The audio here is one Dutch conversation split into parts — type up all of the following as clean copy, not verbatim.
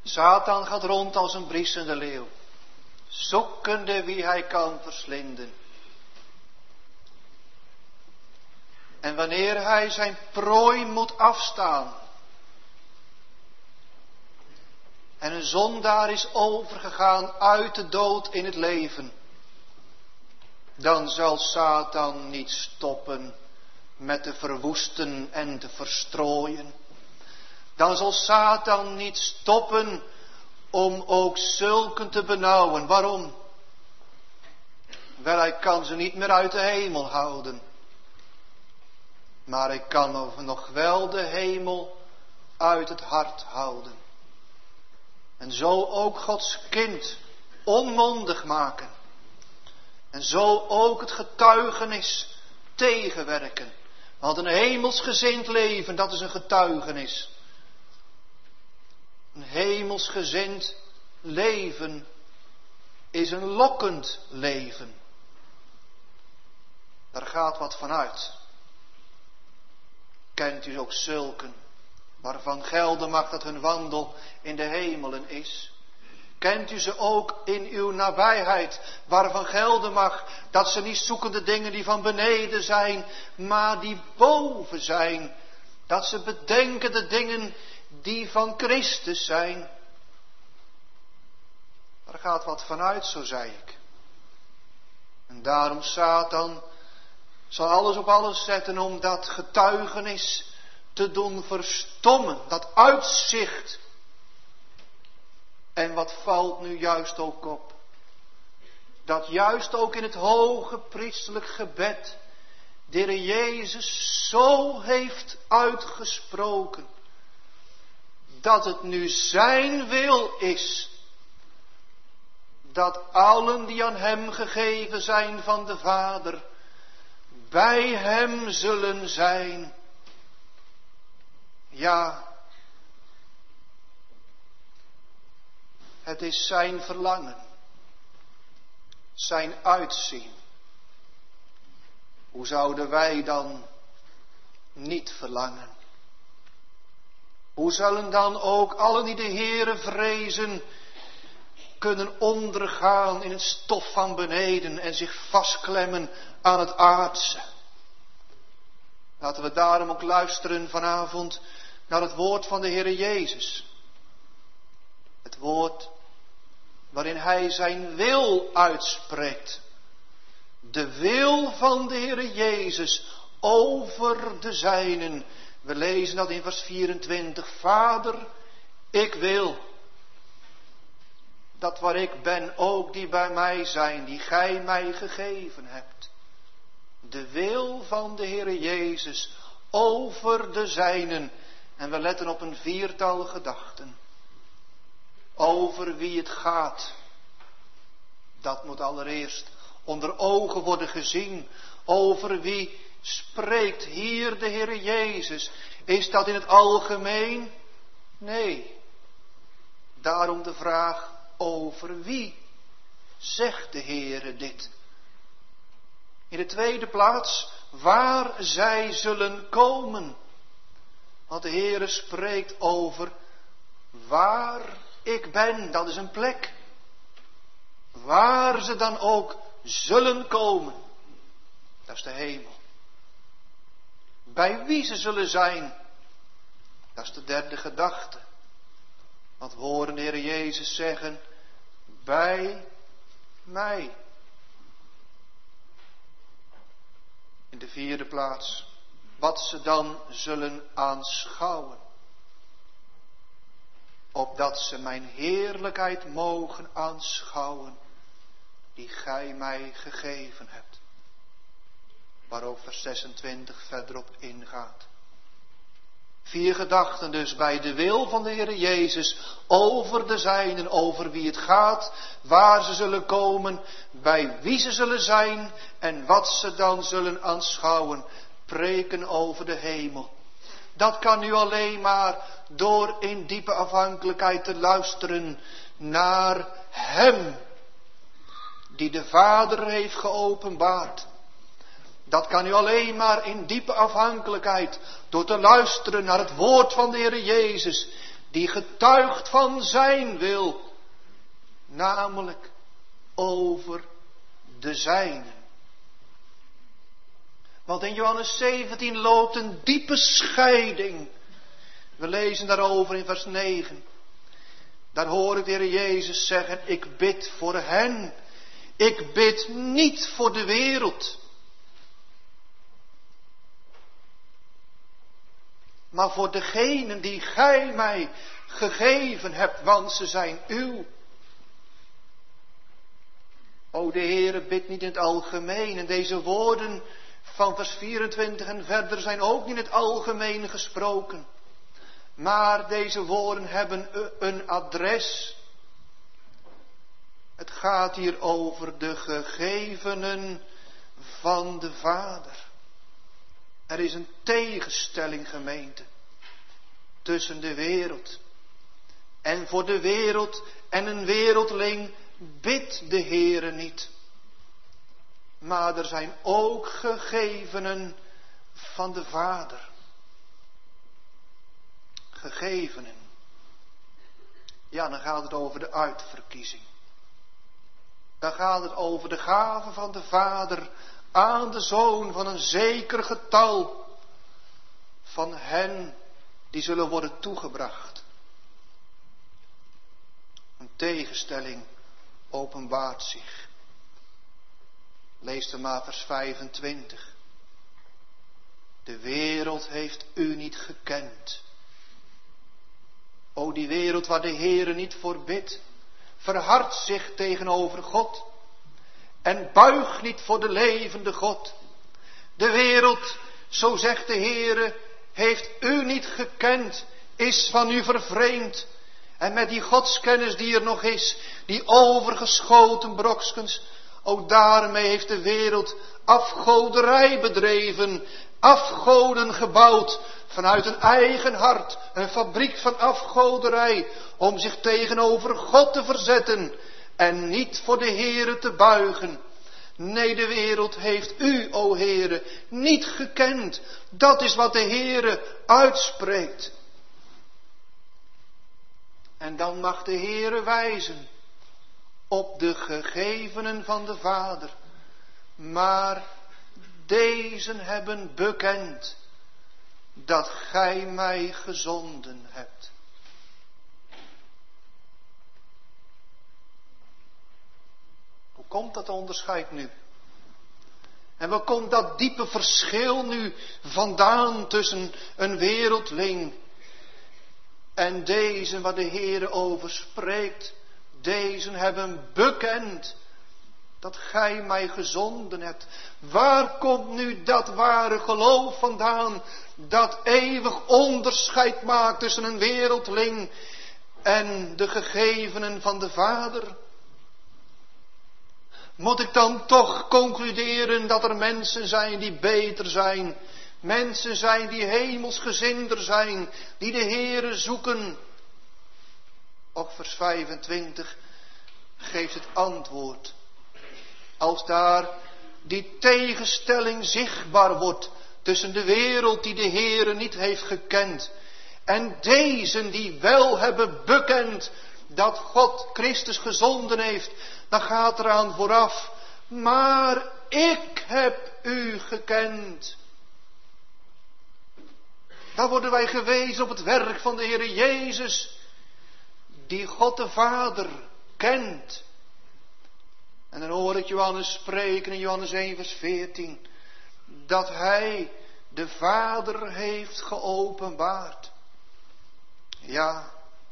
Satan gaat rond als een briesende leeuw, zoekende wie hij kan verslinden. En wanneer hij zijn prooi moet afstaan en een zondaar is overgegaan uit de dood in het leven, dan zal Satan niet stoppen met te verwoesten en te verstrooien. Dan zal Satan niet stoppen om ook zulken te benauwen. Waarom? Wel, hij kan ze niet meer uit de hemel houden. Maar hij kan nog wel de hemel uit het hart houden. En zo ook Gods kind onmondig maken. En zo ook het getuigenis tegenwerken. Want een hemelsgezind leven, dat is een getuigenis. Een hemelsgezind leven is een lokkend leven. Daar gaat wat van uit. Kent u ook zulken, waarvan gelden mag dat hun wandel in de hemelen is? Kent u ze ook in uw nabijheid, waarvan gelden mag dat ze niet zoeken de dingen die van beneden zijn, maar die boven zijn? Dat ze bedenken de dingen die van Christus zijn. Daar gaat wat van uit, zo zei ik. En daarom Satan zal alles op alles zetten om dat getuigenis te doen verstommen, dat uitzicht. En wat valt nu juist ook op? Dat juist ook in het hoge priesterlijk gebed de Heer Jezus zo heeft uitgesproken, dat het nu zijn wil is, dat allen die aan hem gegeven zijn van de Vader, bij hem zullen zijn. Ja, het is zijn verlangen, zijn uitzien. Hoe zouden wij dan niet verlangen? Hoe zullen dan ook allen die de Heere vrezen kunnen ondergaan in het stof van beneden en zich vastklemmen aan het aardse? Laten we daarom ook luisteren vanavond naar het woord van de Heere Jezus. Het woord waarin hij zijn wil uitspreekt. De wil van de Heere Jezus over de zijnen. We lezen dat in vers 24. Vader, ik wil dat waar ik ben ook die bij mij zijn, die gij mij gegeven hebt. De wil van de Heere Jezus over de zijnen. En we letten op een viertal gedachten. Over wie het gaat. Dat moet allereerst onder ogen worden gezien. Over wie spreekt hier de Heere Jezus? Is dat in het algemeen? Nee. Daarom de vraag, over wie zegt de Heere dit? In de tweede plaats, waar zij zullen komen. Want de Heere spreekt over waar ik ben, dat is een plek. Waar ze dan ook zullen komen, dat is de hemel. Bij wie ze zullen zijn, dat is de derde gedachte. Want we horen de Heer Jezus zeggen, bij mij. In de vierde plaats, wat ze dan zullen aanschouwen. Opdat ze mijn heerlijkheid mogen aanschouwen, die gij mij gegeven hebt. Waarover vers 26 verderop ingaat. 4 gedachten dus bij de wil van de Heer Jezus over de zijnen, over wie het gaat, waar ze zullen komen, bij wie ze zullen zijn en wat ze dan zullen aanschouwen. Preken over de hemel. Dat kan nu alleen maar door in diepe afhankelijkheid te luisteren naar Hem, die de Vader heeft geopenbaard. Dat kan u alleen maar in diepe afhankelijkheid door te luisteren naar het woord van de Heer Jezus, die getuigt van zijn wil, namelijk over de zijnen. Want in Johannes 17 loopt een diepe scheiding. We lezen daarover in vers 9. Daar hoor ik de Heer Jezus zeggen, ik bid voor hen. Ik bid niet voor de wereld. Maar voor degenen die gij mij gegeven hebt, want ze zijn uw. O, de Heere bidt niet in het algemeen. En deze woorden van vers 24 en verder zijn ook niet in het algemeen gesproken. Maar deze woorden hebben een adres. Het gaat hier over de gegevenen van de Vader. Er is een tegenstelling, gemeente, tussen de wereld. En voor de wereld en een wereldling bidt de Heere niet. Maar er zijn ook gegevenen van de Vader. Gegevenen. Ja, dan gaat het over de uitverkiezing. Dan gaat het over de gave van de Vader aan de Zoon van een zeker getal van hen die zullen worden toegebracht. Een tegenstelling openbaart zich. Lees dan maar vers 25. De wereld heeft u niet gekend. O, die wereld waar de Heere niet voor bidt, verhardt zich tegenover God en buigt niet voor de levende God. De wereld, zo zegt de Heere, heeft u niet gekend, is van u vervreemd. En met die godskennis die er nog is, die overgeschoten brokskens, ook daarmee heeft de wereld afgoderij bedreven, afgoden gebouwd, vanuit een eigen hart, een fabriek van afgoderij, om zich tegenover God te verzetten en niet voor de Heere te buigen. Nee, de wereld heeft u, o Heere, niet gekend. Dat is wat de Heere uitspreekt. En dan mag de Heere wijzen op de gegevenen van de Vader. Maar deze hebben bekend dat gij mij gezonden hebt. Hoe komt dat onderscheid nu? En waar komt dat diepe verschil nu vandaan tussen een wereldling en deze waar de Heere over spreekt? Deze hebben bekend dat gij mij gezonden hebt. Waar komt nu dat ware geloof vandaan, dat eeuwig onderscheid maakt tussen een wereldling en de gegevenen van de Vader? Moet ik dan toch concluderen dat er mensen zijn die beter zijn, mensen zijn die hemelsgezinder zijn, die de Heere zoeken? Och, vers 25 geeft het antwoord. Als daar die tegenstelling zichtbaar wordt tussen de wereld die de Heere niet heeft gekend en deze die wel hebben bekend dat God Christus gezonden heeft, dan gaat eraan vooraf, maar ik heb u gekend. Dan worden wij gewezen op het werk van de Heere Jezus, die God de Vader kent. En dan hoor ik Johannes spreken in Johannes 1 vers 14, dat hij de Vader heeft geopenbaard. Ja,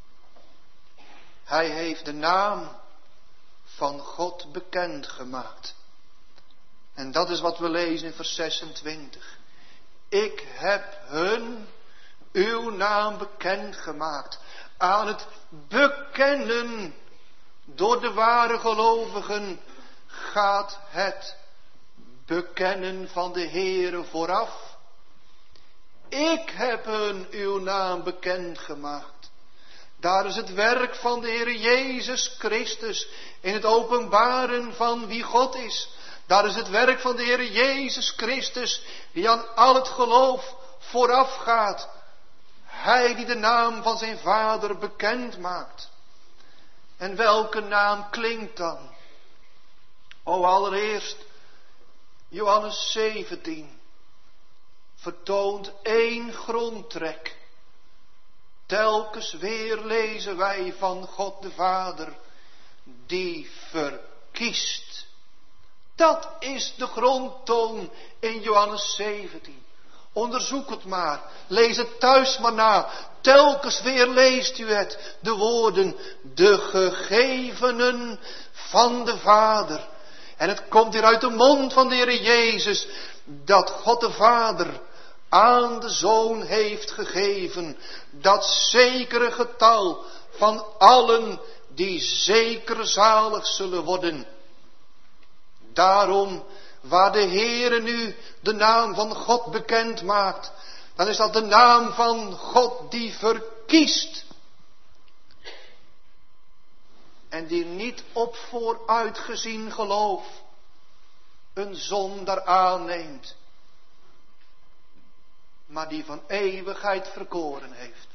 hij heeft de naam van God bekendgemaakt. En dat is wat we lezen in vers 26. Ik heb hun uw naam bekendgemaakt. Aan het bekennen door de ware gelovigen gaat het bekennen van de Heere vooraf. Ik heb hun uw naam bekendgemaakt. Daar is het werk van de Heere Jezus Christus in het openbaren van wie God is. Daar is het werk van de Heere Jezus Christus die aan al het geloof vooraf gaat. Hij die de naam van zijn Vader bekend maakt. En welke naam klinkt dan? Allereerst Johannes 17 vertoont één grondtrek. Telkens weer lezen wij van God de Vader die verkiest. Dat is de grondtoon in Johannes 17. Onderzoek het maar. Lees het thuis maar na. Telkens weer leest u het. De woorden, de gegevenen van de Vader. En het komt hier uit de mond van de Heer Jezus. Dat God de Vader aan de Zoon heeft gegeven. Dat zekere getal van allen die zeker zalig zullen worden. Daarom, waar de Heere nu de naam van God bekend maakt, dan is dat de naam van God die verkiest. En die niet op vooruitgezien geloof een zondaar aanneemt, maar die van eeuwigheid verkoren heeft.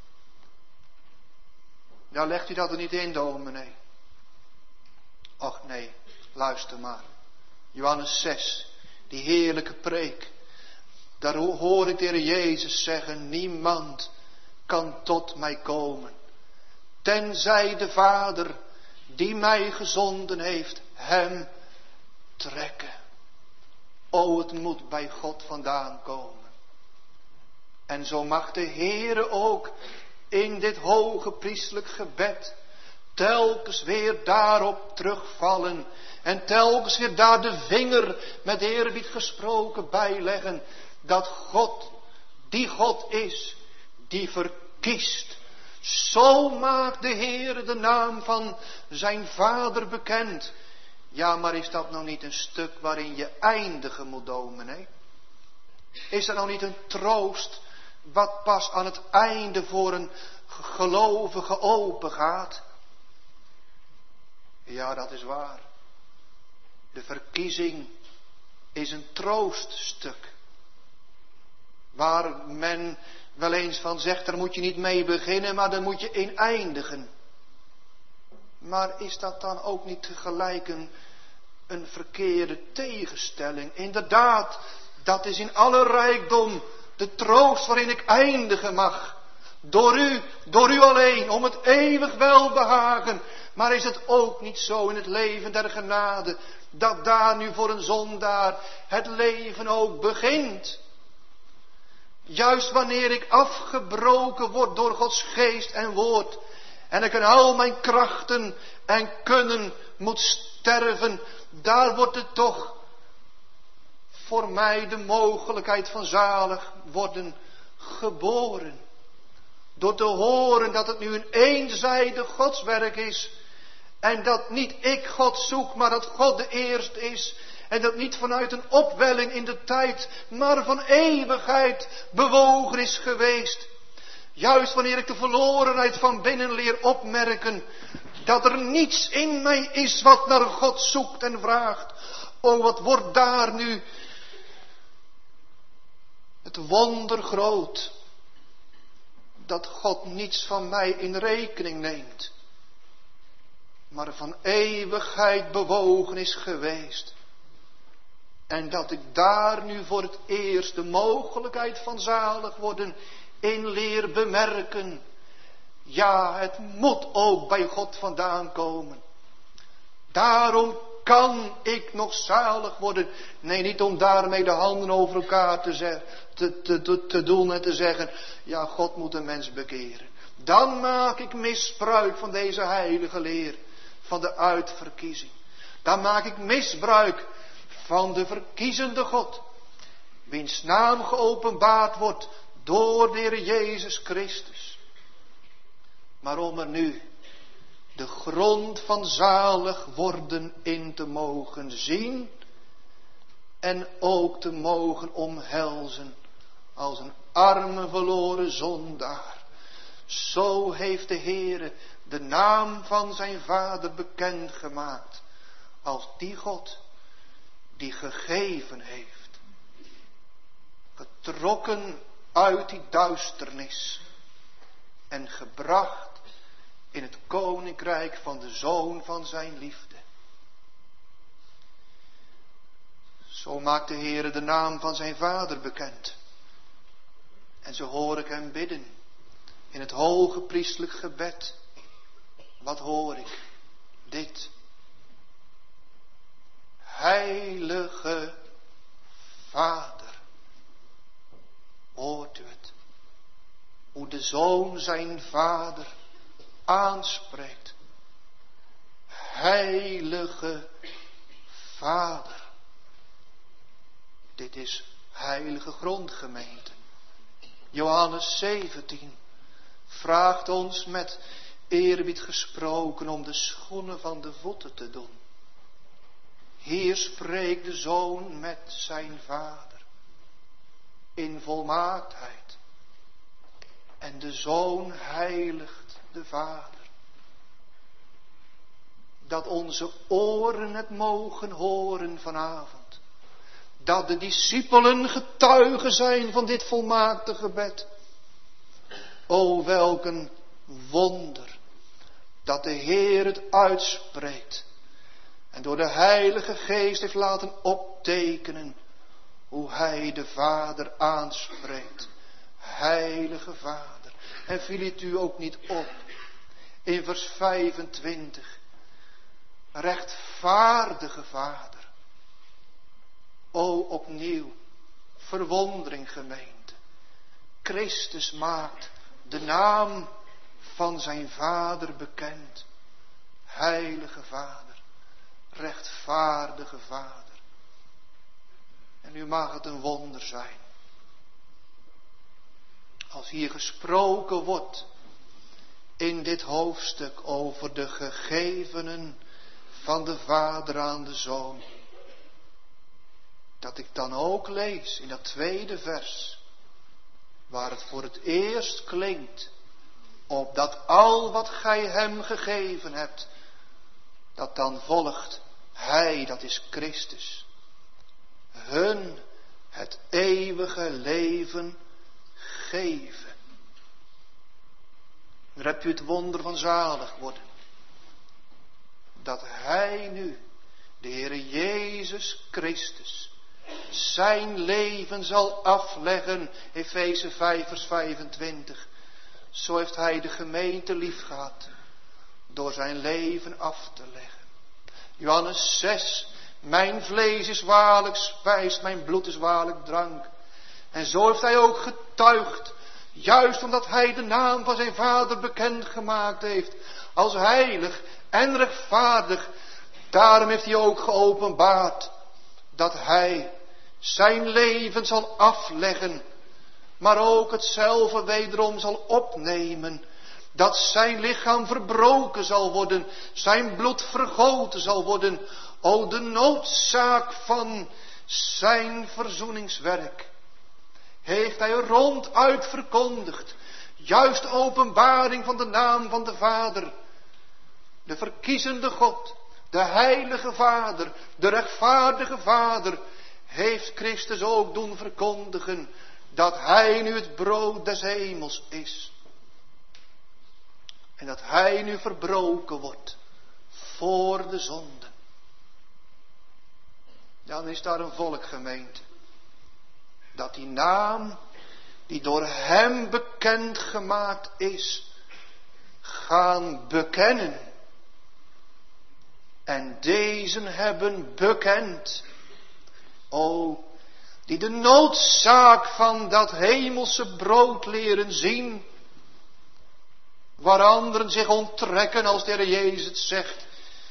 Ja, legt u dat er niet in, dominee? Och nee, luister maar. Johannes 6, die heerlijke preek. Daar hoor ik de Heer Jezus zeggen, niemand kan tot mij komen, tenzij de Vader die mij gezonden heeft, hem trekken. Het moet bij God vandaan komen. En zo mag de Heere ook in dit hoge priestelijk gebed telkens weer daarop terugvallen. En telkens weer daar de vinger met eerbied gesproken bijleggen. Dat God, die God is, die verkiest. Zo maakt de Heere de naam van zijn Vader bekend. Ja, maar is dat nou niet een stuk waarin je eindigen moet, dominee? Is dat nou niet een troost wat pas aan het einde voor een gelovige open gaat? Ja, dat is waar. De verkiezing is een trooststuk. Waar men wel eens van zegt, daar moet je niet mee beginnen, maar daar moet je in eindigen. Maar is dat dan ook niet tegelijk een verkeerde tegenstelling? Inderdaad, dat is in alle rijkdom de troost waarin ik eindigen mag. Door u alleen, om het eeuwig welbehagen. Maar is het ook niet zo in het leven der genade, dat daar nu voor een zondaar het leven ook begint? Juist wanneer ik afgebroken word door Gods geest en woord, en ik in al mijn krachten en kunnen moet sterven, daar wordt het toch voor mij de mogelijkheid van zalig worden geboren. Door te horen dat het nu een eenzijdig Godswerk is. En dat niet ik God zoek, maar dat God de eerste is. En dat niet vanuit een opwelling in de tijd, maar van eeuwigheid bewogen is geweest. Juist wanneer ik de verlorenheid van binnen leer opmerken, dat er niets in mij is wat naar God zoekt en vraagt. Wat wordt daar nu het wonder groot, dat God niets van mij in rekening neemt, maar van eeuwigheid bewogen is geweest. En dat ik daar nu voor het eerst de mogelijkheid van zalig worden in leer bemerken. Ja, het moet ook bij God vandaan komen. Daarom kan ik nog zalig worden. Nee, niet om daarmee de handen over elkaar te doen en te zeggen, ja, God moet een mens bekeren. Dan maak ik misbruik van deze heilige leer, van de uitverkiezing. Dan maak ik misbruik van de verkiezende God, wiens naam geopenbaard wordt door de Heer Jezus Christus. Maar om er nu de grond van zalig worden in te mogen zien en ook te mogen omhelzen als een arme verloren zondaar. Zo heeft de Heere de naam van zijn Vader bekendgemaakt als die God die gegeven heeft, getrokken uit die duisternis en gebracht in het koninkrijk van de Zoon van zijn liefde. Zo maakt de Heere de naam van zijn Vader bekend. En zo hoor ik hem bidden in het hoge priestelijk gebed. Wat hoor ik? Dit. Heilige Vader. Hoort u het? Hoe de Zoon zijn Vader aanspreekt. Heilige Vader. Dit is heilige grondgemeente. Johannes 17 vraagt ons met eerbied gesproken om de schoenen van de voeten te doen. Hier spreekt de Zoon met zijn Vader in volmaaktheid. En de Zoon heiligt de Vader. Dat onze oren het mogen horen vanavond. Dat de discipelen getuigen zijn van dit volmaakte gebed. O, welk een wonder dat de Heer het uitspreekt. En door de Heilige Geest heeft laten optekenen hoe Hij de Vader aanspreekt. Heilige Vader. En viel het u ook niet op in vers 25. Rechtvaardige Vader. O, opnieuw, verwondering gemeente. Christus maakt de naam van zijn Vader bekend. Heilige Vader, rechtvaardige Vader. En nu mag het een wonder zijn. Als hier gesproken wordt in dit hoofdstuk over de gegevenen van de Vader aan de Zoon. Dat ik dan ook lees in dat tweede vers, waar het voor het eerst klinkt, opdat al wat gij hem gegeven hebt, dat dan volgt, hij, dat is Christus, hun het eeuwige leven geven. Dan heb je het wonder van zalig worden. Dat hij nu, de Heere Jezus Christus, zijn leven zal afleggen. Efeze 5 vers 25. Zo heeft hij de gemeente lief gehad. Door zijn leven af te leggen. Johannes 6. Mijn vlees is waarlijk spijs, mijn bloed is waarlijk drank. En zo heeft hij ook getuigd. Juist omdat hij de naam van zijn Vader bekend gemaakt heeft. Als heilig en rechtvaardig. Daarom heeft hij ook geopenbaard. Dat hij zijn leven zal afleggen. Maar ook hetzelfde wederom zal opnemen. Dat zijn lichaam verbroken zal worden. Zijn bloed vergoten zal worden. O, de noodzaak van zijn verzoeningswerk. Heeft hij ronduit verkondigd. Juist openbaring van de naam van de Vader. De verkiezende God. De heilige Vader. De rechtvaardige Vader. Heeft Christus ook doen verkondigen. Dat hij nu het brood des hemels is. En dat hij nu verbroken wordt. Voor de zonde. Dan is daar een volk gemeente. Dat die naam die door hem bekend gemaakt is. Gaan bekennen. En deze hebben bekend. O, die de noodzaak van dat hemelse brood leren zien. Waar anderen zich onttrekken als de Heer Jezus het zegt.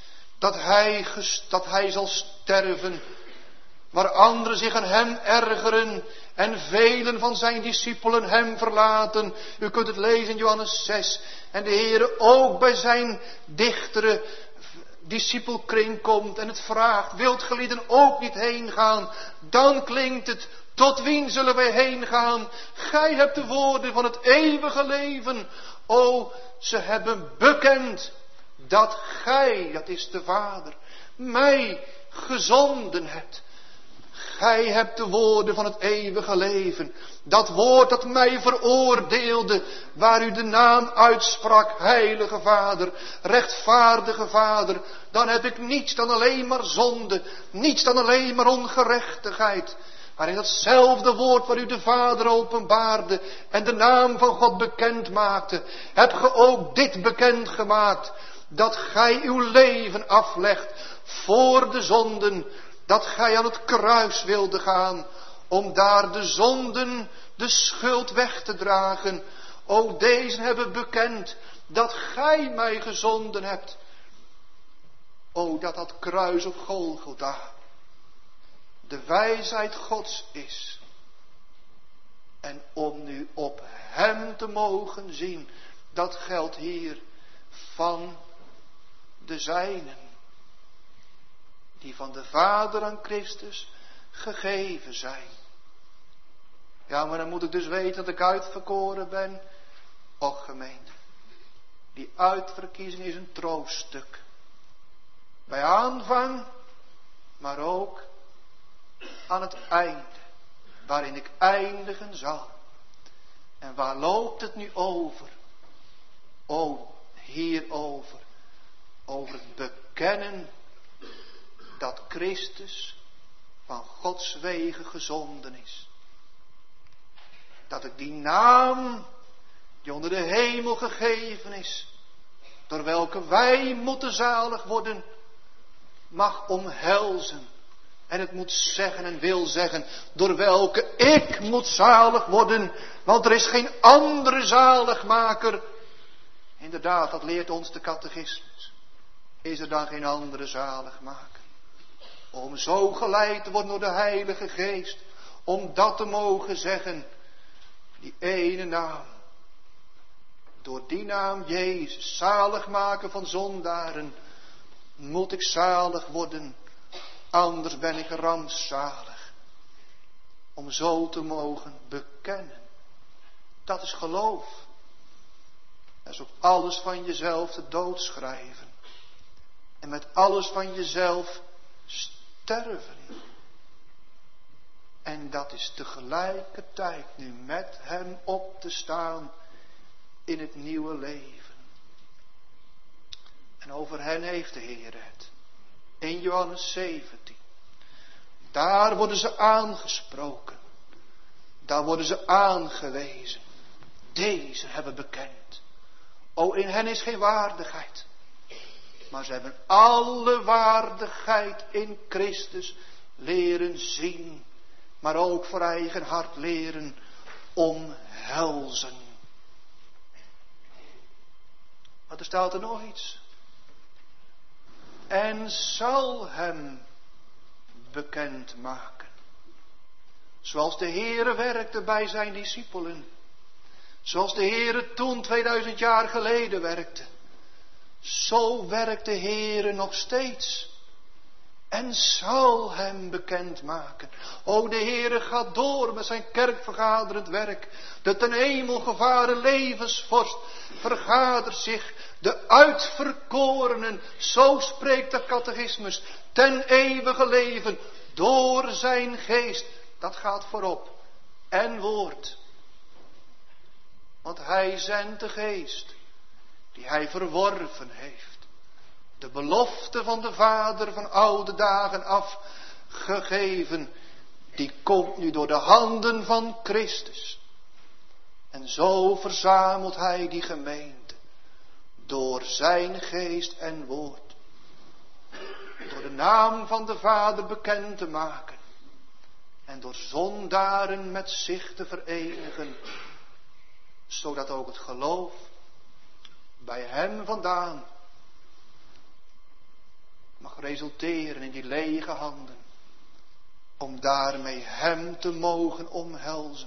Dat hij zal sterven. Waar anderen zich aan hem ergeren. En velen van zijn discipelen hem verlaten. U kunt het lezen in Johannes 6. En de Heer ook bij zijn dichtere discipelkring komt. En het vraagt. Wilt gelieden ook niet heen gaan? Dan klinkt het. Tot wien zullen wij heen gaan? Gij hebt de woorden van het eeuwige leven. O, ze hebben bekend. Dat gij, dat is de Vader, mij gezonden hebt. Gij hebt de woorden van het eeuwige leven. Dat woord dat mij veroordeelde, waar u de naam uitsprak, heilige Vader, rechtvaardige Vader. Dan heb ik niets dan alleen maar zonde, niets dan alleen maar ongerechtigheid. Maar in datzelfde woord waar u de Vader openbaarde en de naam van God bekend maakte, hebt ge ook dit bekend gemaakt. Dat gij uw leven aflegt voor de zonden. Dat gij aan het kruis wilde gaan, om daar de zonden, de schuld weg te dragen. O, deze hebben bekend dat gij mij gezonden hebt. O, dat kruis op Golgotha de wijsheid Gods is. En om nu op hem te mogen zien, dat geldt hier van de zijnen. Die van de Vader aan Christus gegeven zijn. Ja, maar dan moet ik dus weten dat ik uitverkoren ben. Och gemeente, die uitverkiezing is een trooststuk. Bij aanvang, maar ook aan het einde, waarin ik eindigen zal. En waar loopt het nu over? O, hierover. Over het bekennen dat Christus van Gods wegen gezonden is. Dat ik die naam die onder de hemel gegeven is, door welke wij moeten zalig worden, mag omhelzen. En het moet zeggen en wil zeggen, door welke ik moet zalig worden, want er is geen andere zaligmaker. Inderdaad, dat leert ons de catechismus. Is er dan geen andere zaligmaker? Om zo geleid te worden door de Heilige Geest, om dat te mogen zeggen, die ene naam. Door die naam Jezus, zalig maken van zondaren, moet ik zalig worden, anders ben ik rampzalig. Om zo te mogen bekennen. Dat is geloof. Dat is ook alles van jezelf te doodschrijven. En met alles van jezelf sterven. En dat is tegelijkertijd nu met hem op te staan in het nieuwe leven. En over hen heeft de Heer het. In Johannes 17. Daar worden ze aangesproken. Daar worden ze aangewezen. Deze hebben bekend. O, in hen is geen waardigheid. Maar ze hebben alle waardigheid in Christus leren zien. Maar ook voor eigen hart leren omhelzen. Maar er staat er nog iets. En zal hem bekend maken. Zoals de Heere werkte bij zijn discipelen. Zoals de Heere toen 2000 jaar geleden werkte. Zo werkt de Heere nog steeds. En zal hem bekend maken. O, de Heere gaat door met zijn kerkvergaderend werk. De ten hemel gevaren levensvorst vergadert zich. De uitverkorenen, zo spreekt de catechismus, ten eeuwige leven, door zijn geest. Dat gaat voorop. En woord. Want hij zendt de geest, die hij verworven heeft. De belofte van de Vader van oude dagen afgegeven, die komt nu door de handen van Christus. En zo verzamelt hij die gemeente, door zijn geest en woord. Door de naam van de Vader bekend te maken. En door zondaren met zich te verenigen. Zodat ook het geloof bij hem vandaan mag resulteren in die lege handen. Om daarmee hem te mogen omhelzen.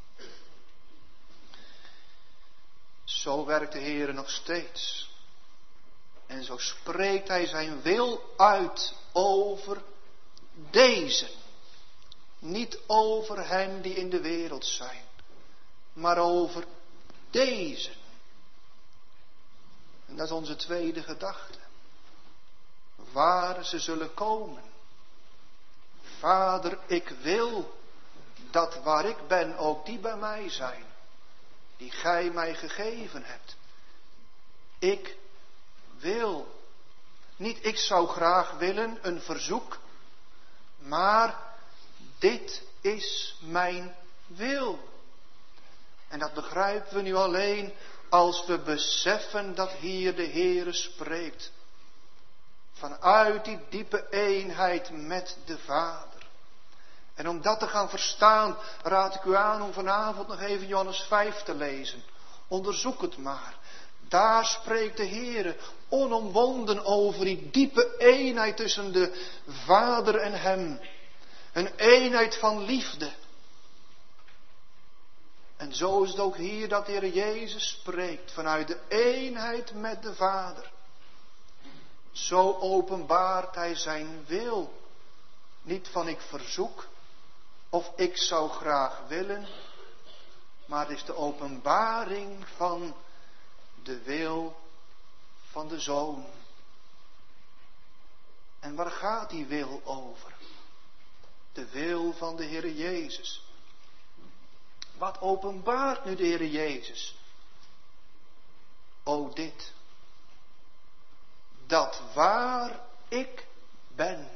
Zo werkt de Heer nog steeds. En zo spreekt hij zijn wil uit over deze. Niet over hen die in de wereld zijn. Maar over deze. En dat is onze tweede gedachte. Waar ze zullen komen. Vader, ik wil dat waar ik ben ook die bij mij zijn, die gij mij gegeven hebt. Ik wil. Niet ik zou graag willen, een verzoek, maar dit is mijn wil. En dat begrijpen we nu alleen als we beseffen dat hier de Heere spreekt. Vanuit die diepe eenheid met de Vader. En om dat te gaan verstaan, raad ik u aan om vanavond nog even Johannes 5 te lezen. Onderzoek het maar. Daar spreekt de Heere onomwonden over die diepe eenheid tussen de Vader en hem. Een eenheid van liefde. En zo is het ook hier dat de Heer Jezus spreekt vanuit de eenheid met de Vader. Zo openbaart hij zijn wil. Niet van ik verzoek of ik zou graag willen, maar het is de openbaring van de wil van de Zoon. En waar gaat die wil over? De wil van de Heer Jezus. Wat openbaart nu de Heer Jezus? O dit. Dat waar ik ben.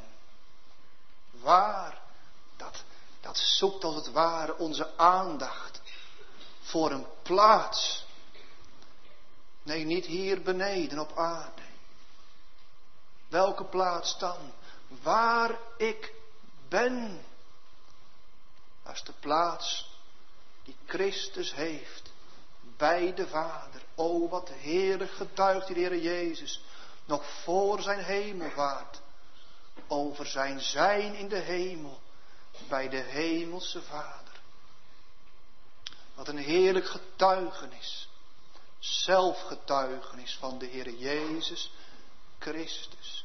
Waar. Dat zoekt als het ware onze aandacht. Voor een plaats. Nee, niet hier beneden op aarde. Welke plaats dan? Waar ik ben. Dat is de plaats die Christus heeft bij de Vader. O, wat heerlijk getuigt die de Heer Jezus nog voor zijn hemelvaart over zijn in de hemel bij de hemelse Vader. Wat een heerlijk getuigenis, zelfgetuigenis van de Heer Jezus Christus.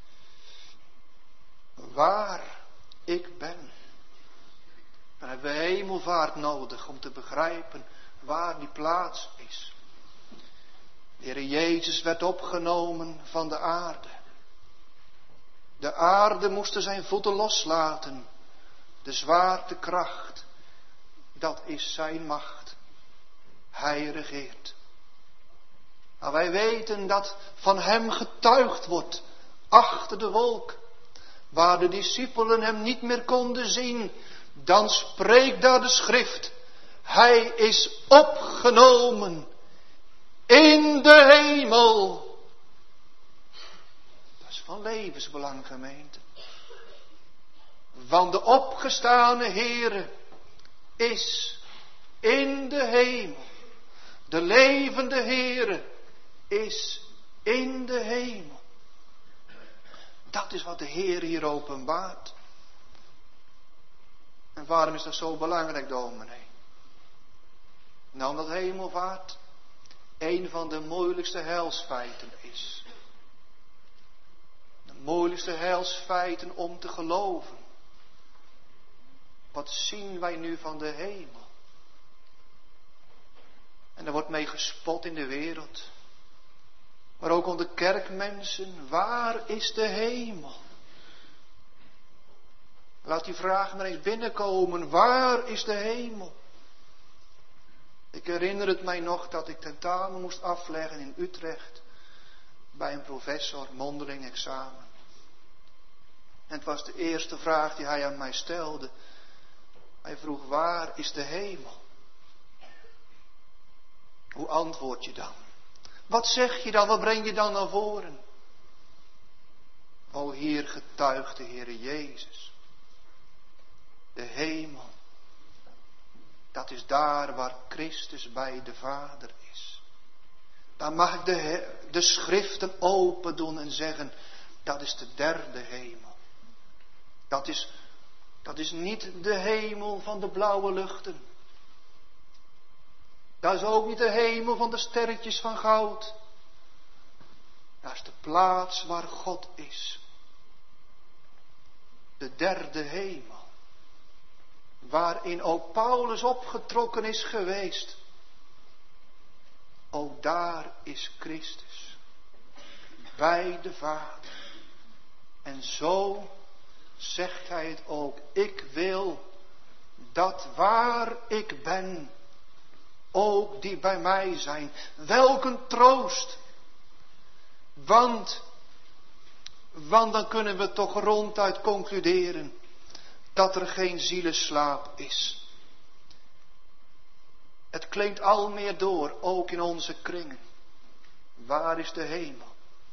Waar ik ben. Dan hebben we hemelvaart nodig om te begrijpen waar die plaats is. De Heer Jezus werd opgenomen van de aarde. De aarde moest zijn voeten loslaten. De zwaartekracht, dat is zijn macht. Hij regeert. Maar wij weten dat van hem getuigd wordt achter de wolk. Waar de discipelen hem niet meer konden zien, dan spreekt daar de schrift. Hij is opgenomen in de hemel. Dat is van levensbelang, gemeente. Want de opgestane Heere is in de hemel. De levende Heere is in de hemel. Dat is wat de Heer hier openbaart. En waarom is dat zo belangrijk, dominee? Nou, omdat hemelvaart een van de moeilijkste heilsfeiten is. De moeilijkste heilsfeiten om te geloven. Wat zien wij nu van de hemel? En er wordt mee gespot in de wereld. Maar ook onder kerkmensen, waar is de hemel? Laat die vraag maar eens binnenkomen, waar is de hemel? Ik herinner het mij nog dat ik tentamen moest afleggen in Utrecht. Bij een professor, mondeling examen. En het was de eerste vraag die hij aan mij stelde. Hij vroeg, waar is de hemel? Hoe antwoord je dan? Wat zeg je dan? Wat breng je dan naar voren? O, hier getuigt de Heer Jezus. De hemel. Dat is daar waar Christus bij de Vader is. Dan mag ik de schriften open doen en zeggen, dat is de derde hemel. Dat is niet de hemel van de blauwe luchten. Dat is ook niet de hemel van de sterretjes van goud. Dat is de plaats waar God is. De derde hemel. Waarin ook Paulus opgetrokken is geweest. Ook daar is Christus. Bij de Vader. En zo zegt hij het ook. Ik wil dat waar ik ben, ook die bij mij zijn. Welk een troost. Want dan kunnen we toch ronduit concluderen dat er geen zieleslaap is. Het klinkt al meer door, ook in onze kringen. Waar is de hemel?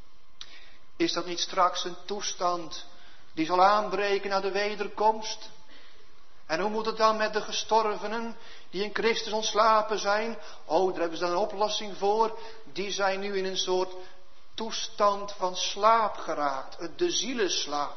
Is dat niet straks een toestand die zal aanbreken naar de wederkomst? En hoe moet het dan met de gestorvenen die in Christus ontslapen zijn? Oh, daar hebben ze dan een oplossing voor. Die zijn nu in een soort toestand van slaap geraakt. De zieleslaap.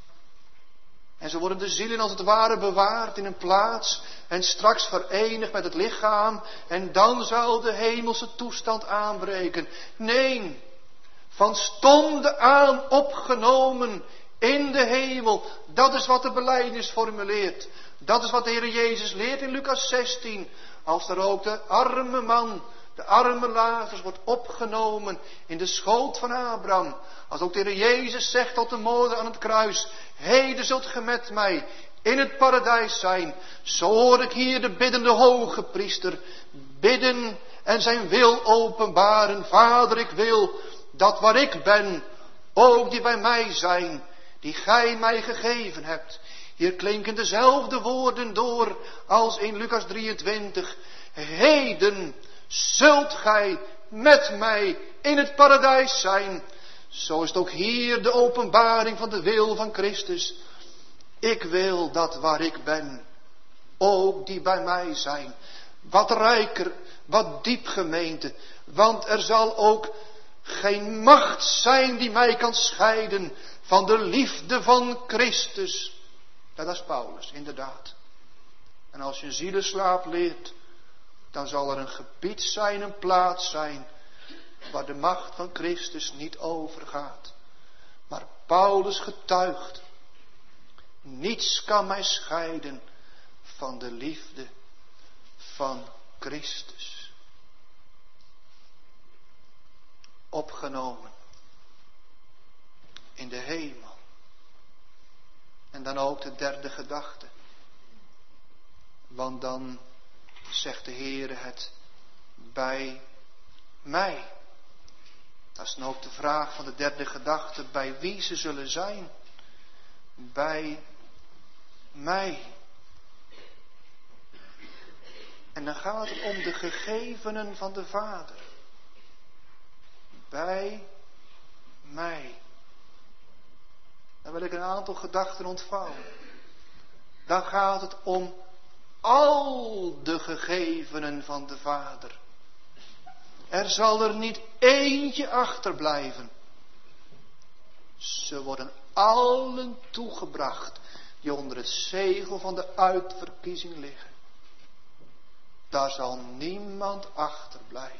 En zo worden de zielen als het ware bewaard in een plaats en straks verenigd met het lichaam. En dan zal de hemelse toestand aanbreken. Nee, van stonden aan opgenomen in de hemel. Dat is wat de belijdenis formuleert. Dat is wat de Heer Jezus leert in Lucas 16. Als daar ook de arme man, de arme Lazarus wordt opgenomen in de schoot van Abraham. Als ook de Heer Jezus zegt tot de moeder aan het kruis. Heden zult ge met mij in het paradijs zijn. Zo hoor ik hier de biddende hoge priester bidden en zijn wil openbaren. Vader, ik wil dat waar ik ben, ook die bij mij zijn, die gij mij gegeven hebt. Hier klinken dezelfde woorden door als in Lucas 23. Heden zult gij met mij in het paradijs zijn. Zo is het ook hier de openbaring van de wil van Christus. Ik wil dat waar ik ben, ook die bij mij zijn. Wat rijker, wat diep gemeente. Want er zal ook geen macht zijn die mij kan scheiden van de liefde van Christus. Ja, dat is Paulus, inderdaad. En als je een zieleslaap leert, dan zal er een gebied zijn, een plaats zijn, waar de macht van Christus niet overgaat. Maar Paulus getuigt, niets kan mij scheiden van de liefde van Christus. Opgenomen in de hemel. En dan ook de derde gedachte. Want dan zegt de Heere het bij mij. Dat is dan ook de vraag van de derde gedachte. Bij wie ze zullen zijn. Bij mij. En dan gaat het om de gegevenen van de Vader. Bij mij. Dan wil ik een aantal gedachten ontvouwen. Dan gaat het om al de gegevenen van de Vader. Er zal er niet eentje achterblijven. Ze worden allen toegebracht die onder het zegel van de uitverkiezing liggen. Daar zal niemand achterblijven.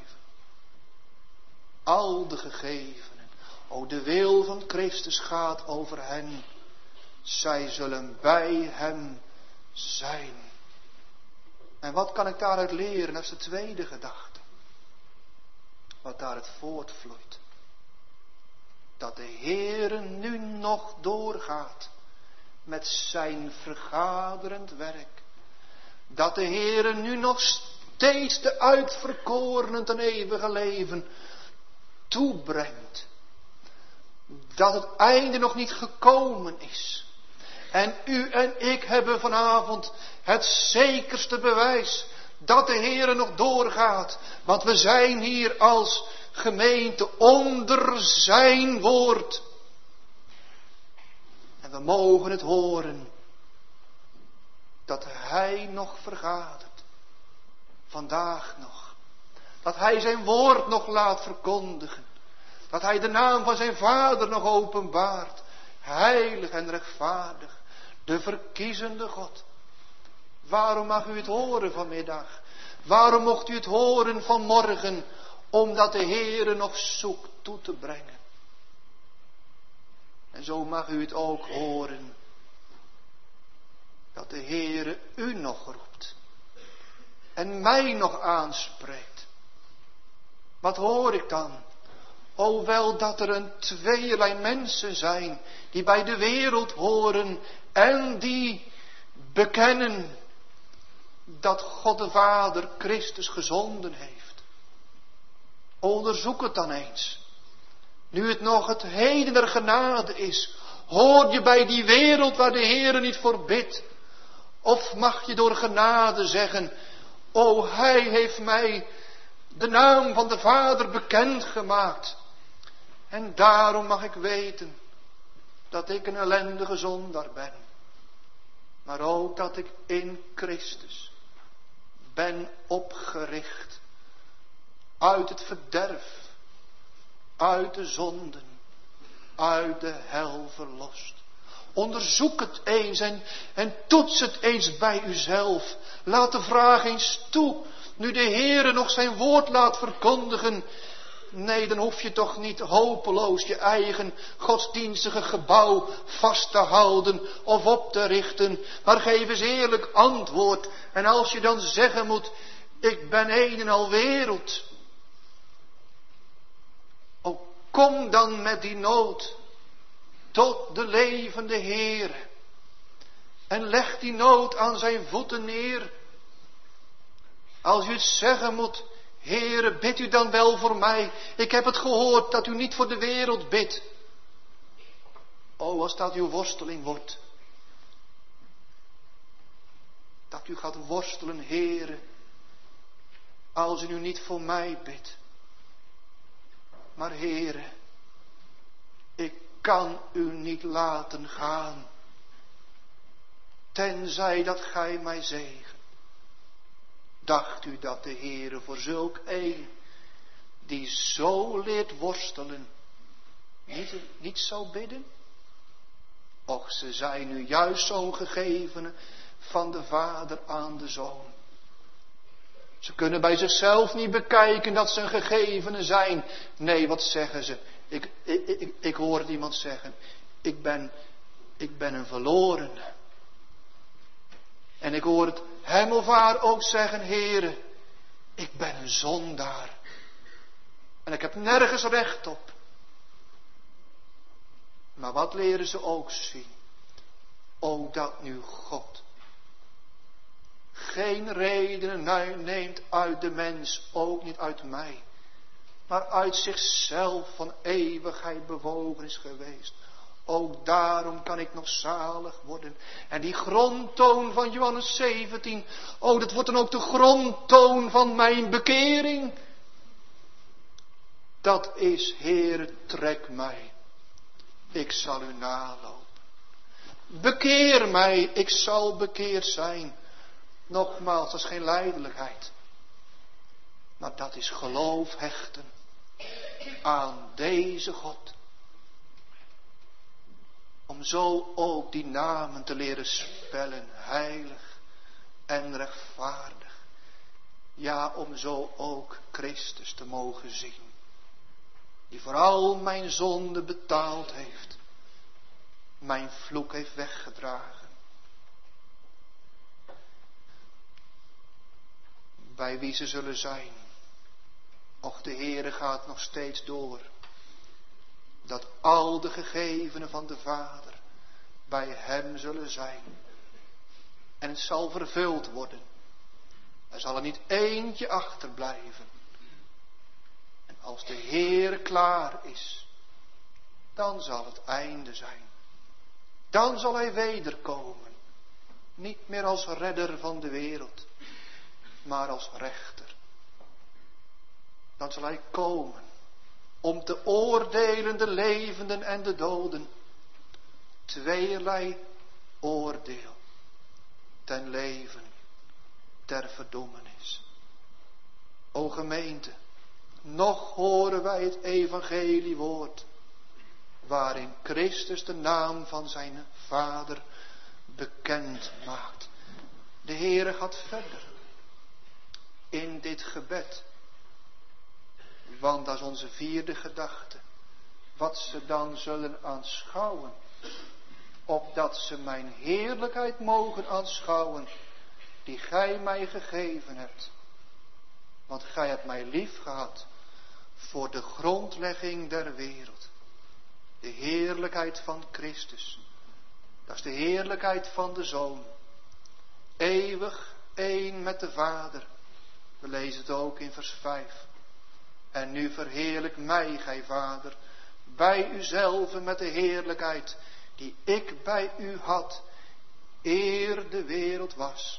Al de gegevenen. O, de wil van Christus gaat over hen. Zij zullen bij hem zijn. En wat kan ik daaruit leren? Dat is de tweede gedachte. Wat daaruit voortvloeit. Dat de Heere nu nog doorgaat met zijn vergaderend werk. Dat de Heere nu nog steeds de uitverkorenen ten eeuwige leven toebrengt. Dat het einde nog niet gekomen is. En u en ik hebben vanavond het zekerste bewijs dat de Heere nog doorgaat. Want we zijn hier als gemeente onder zijn woord. En we mogen het horen dat hij nog vergadert. Vandaag nog. Dat hij zijn woord nog laat verkondigen. Dat hij de naam van zijn Vader nog openbaart. Heilig en rechtvaardig. De verkiezende God. Waarom mag u het horen vanmiddag? Waarom mocht u het horen vanmorgen? Omdat de Heere nog zoekt toe te brengen. En zo mag u het ook horen. Dat de Heere u nog roept. En mij nog aanspreekt. Wat hoor ik dan? O wel dat er een tweeërlei mensen zijn die bij de wereld horen en die bekennen dat God de Vader Christus gezonden heeft. Onderzoek het dan eens. Nu het nog het heden der genade is, hoor je bij die wereld waar de Heere niet voor bidt? Of mag je door genade zeggen, o Hij heeft mij de naam van de Vader bekendgemaakt. En daarom mag ik weten dat ik een ellendige zondaar ben. Maar ook dat ik in Christus ben opgericht uit het verderf, uit de zonden, uit de hel verlost. Onderzoek het eens en toets het eens bij uzelf. Laat de vraag eens toe, nu de Heere nog zijn woord laat verkondigen. Nee, dan hoef je toch niet hopeloos je eigen godsdienstige gebouw vast te houden of op te richten. Maar geef eens eerlijk antwoord. En als je dan zeggen moet, ik ben een en al wereld. O, kom dan met die nood tot de levende Heere. En leg die nood aan zijn voeten neer. Als u het zeggen moet, Heere, bid u dan wel voor mij. Ik heb het gehoord dat u niet voor de wereld bidt. O, als dat uw worsteling wordt. Dat u gaat worstelen, Heere. Als u nu niet voor mij bidt. Maar Heere, ik kan u niet laten gaan. Tenzij dat gij mij zegent. Dacht u dat de Heere voor zulk een die zo leert worstelen niet zou bidden? Och, ze zijn nu juist zo'n gegevene van de Vader aan de Zoon. Ze kunnen bij zichzelf niet bekijken dat ze een gegevene zijn. Nee, wat zeggen ze? Ik hoor het iemand zeggen. Ik ben een verlorene. En ik hoor het hem of haar ook zeggen, Heere, ik ben een zondaar. En ik heb nergens recht op. Maar wat leren ze ook zien? O, dat nu God geen redenen neemt uit de mens, ook niet uit mij. Maar uit zichzelf van eeuwigheid bewogen is geweest. Ook daarom kan ik nog zalig worden. En die grondtoon van Johannes 17. Oh, dat wordt dan ook de grondtoon van mijn bekering. Dat is, Heere, trek mij. Ik zal u nalopen. Bekeer mij, ik zal bekeerd zijn. Nogmaals, dat is geen lijdelijkheid. Maar dat is geloof hechten aan deze God. Om zo ook die namen te leren spellen, heilig en rechtvaardig. Ja, om zo ook Christus te mogen zien. Die voor al mijn zonde betaald heeft. Mijn vloek heeft weggedragen. Bij wie ze zullen zijn. Och, de Heere gaat nog steeds door. Dat al de gegevenen van de Vader bij hem zullen zijn. En het zal vervuld worden. Er zal er niet eentje achterblijven. En als de Heer klaar is, dan zal het einde zijn. Dan zal hij wederkomen. Niet meer als redder van de wereld, maar als rechter. Dan zal hij komen om te oordelen de levenden en de doden. Tweeërlei oordeel. Ten leven, ter verdommenis. O gemeente, nog horen wij het evangeliewoord, waarin Christus de naam van zijn Vader bekend maakt. De Heere gaat verder in dit gebed. Want dat is onze vierde gedachte. Wat ze dan zullen aanschouwen. Opdat ze mijn heerlijkheid mogen aanschouwen. Die gij mij gegeven hebt. Want gij hebt mij lief gehad. voor de grondlegging der wereld. De heerlijkheid van Christus. Dat is de heerlijkheid van de Zoon. Eeuwig één met de Vader. We lezen het ook in vers 5. En nu verheerlijk mij, gij Vader, bij uzelf met de heerlijkheid die ik bij u had, eer de wereld was.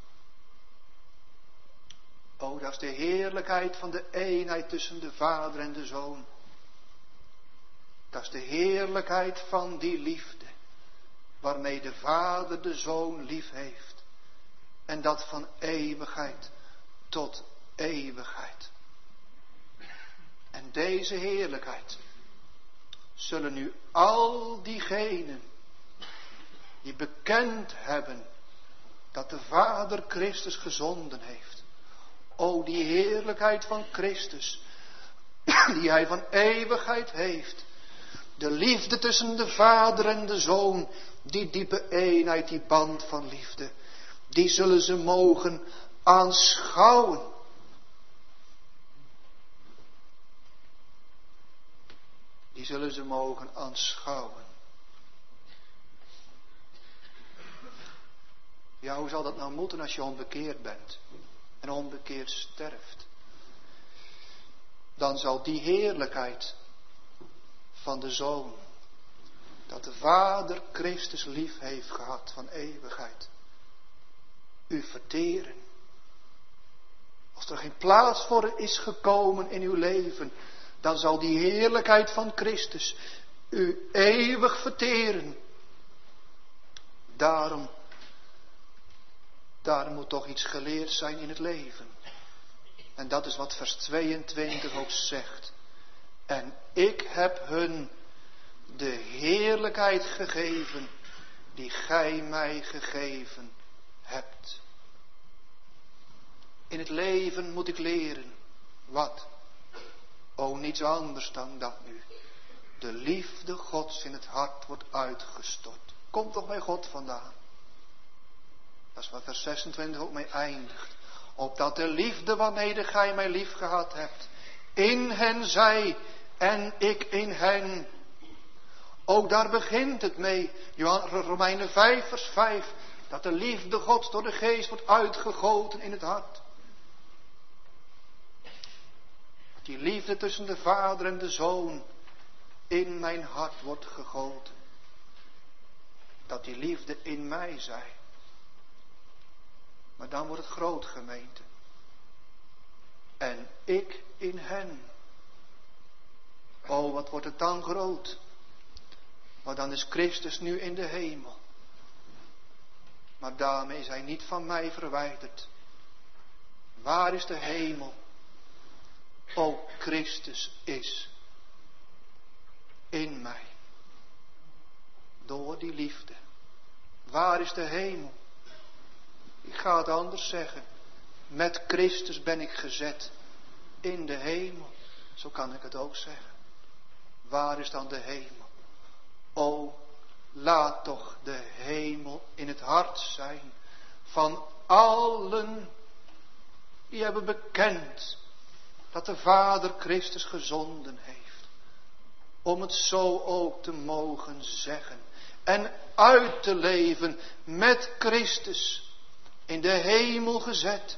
O, dat is de heerlijkheid van de eenheid tussen de Vader en de Zoon. Dat is de heerlijkheid van die liefde, waarmee de Vader de Zoon lief heeft. En dat van eeuwigheid tot eeuwigheid. En deze heerlijkheid zullen nu al diegenen die bekend hebben dat de Vader Christus gezonden heeft. O, die heerlijkheid van Christus, die hij van eeuwigheid heeft. De liefde tussen de Vader en de Zoon, die diepe eenheid, die band van liefde, die zullen ze mogen aanschouwen. Die zullen ze mogen aanschouwen. Ja, hoe zal dat nou moeten als je onbekeerd bent en onbekeerd sterft? Dan zal die heerlijkheid van de Zoon, dat de Vader Christus lief heeft gehad van eeuwigheid, u verteren. Als er geen plaats voor is gekomen in uw leven, dan zal die heerlijkheid van Christus u eeuwig verteren. Daarom moet toch iets geleerd zijn in het leven. En dat is wat vers 22 ook zegt. En ik heb hun de heerlijkheid gegeven die gij mij gegeven hebt. In het leven moet ik leren. Wat? O, niets anders dan dat nu. De liefde Gods in het hart wordt uitgestort. Komt toch bij God vandaan. Dat is wat vers 26 ook mee eindigt. Opdat de liefde waarmede gij mij lief gehad hebt, in hen zij en ik in hen. Ook daar begint het mee. Romeinen 5 vers 5. Dat de liefde Gods door de geest wordt uitgegoten in het hart. Dat die liefde tussen de Vader en de Zoon in mijn hart wordt gegoten. Dat die liefde in mij zij. Maar dan wordt het groot, gemeente. En ik in hen. Oh, wat wordt het dan groot. Maar dan is Christus nu in de hemel. Maar daarmee is hij niet van mij verwijderd. Waar is de hemel? O, Christus is in mij. Door die liefde. Waar is de hemel? Ik ga het anders zeggen. Met Christus ben ik gezet in de hemel. Zo kan ik het ook zeggen. Waar is dan de hemel? O, laat toch de hemel in het hart zijn van allen die hebben bekend dat de Vader Christus gezonden heeft. Om het zo ook te mogen zeggen en uit te leven met Christus in de hemel gezet.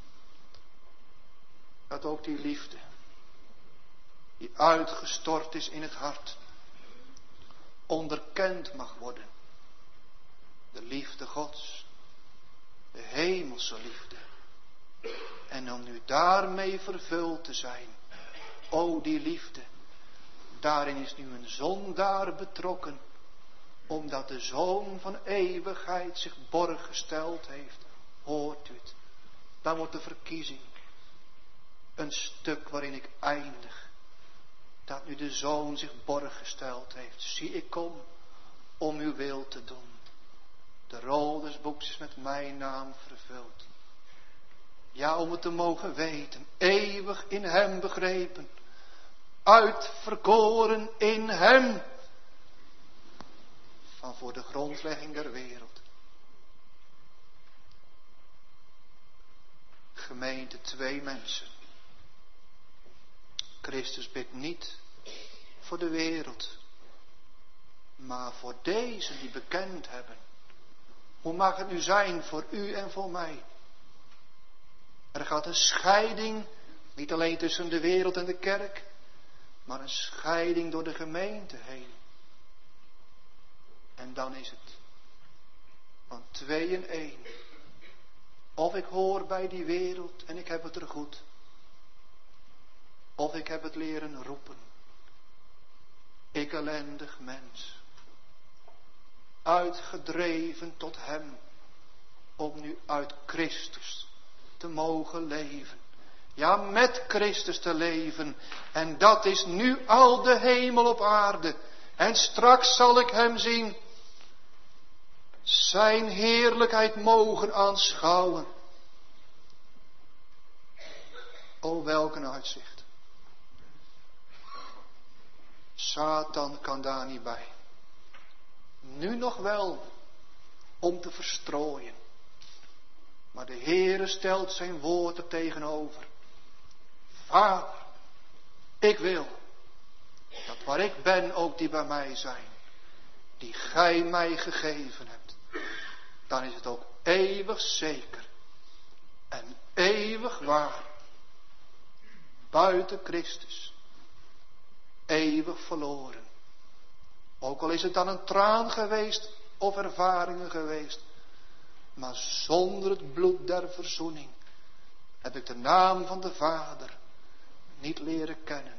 Dat ook die liefde die uitgestort is in het hart onderkend mag worden. De liefde Gods. De hemelse liefde. En om nu daarmee vervuld te zijn. O, die liefde. Daarin is nu een zondaar betrokken. Omdat de Zoon van eeuwigheid zich borg gesteld heeft. Hoort u het? Dan wordt de verkiezing een stuk waarin ik eindig. Dat nu de Zoon zich borg gesteld heeft. Zie, ik kom om uw wil te doen. De rol des boeks is met mijn naam vervuld. Ja, om het te mogen weten. Eeuwig in hem begrepen. Uitverkoren in hem. Van voor de grondlegging der wereld. Gemeente, 2 mensen. Christus bidt niet voor de wereld, maar voor deze die bekend hebben. Hoe mag het nu zijn voor u en voor mij? Er gaat een scheiding, niet alleen tussen de wereld en de kerk, maar een scheiding door de gemeente heen. En dan is het van 2 in 1. Of ik hoor bij die wereld en ik heb het er goed. Of ik heb het leren roepen. Ik ellendig mens. Uitgedreven tot hem. Om nu uit Christus te mogen leven. Ja, met Christus te leven. En dat is nu al de hemel op aarde. En straks zal ik hem zien. Zijn heerlijkheid mogen aanschouwen. O, welk een uitzicht. Satan kan daar niet bij. Nu nog wel om te verstrooien. Maar de Heere stelt zijn woord er tegenover. Vader, ik wil dat waar ik ben ook die bij mij zijn. Die gij mij gegeven hebt. Dan is het ook eeuwig zeker. En eeuwig waar. Buiten Christus. Eeuwig verloren. Ook al is het dan een traan geweest of ervaringen geweest. Maar zonder het bloed der verzoening heb ik de naam van de Vader niet leren kennen.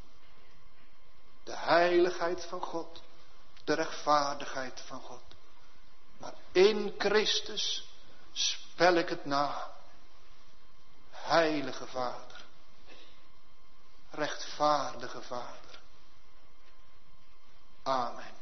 De heiligheid van God, de rechtvaardigheid van God. Maar in Christus spel ik het na. Heilige Vader, rechtvaardige Vader. Amen.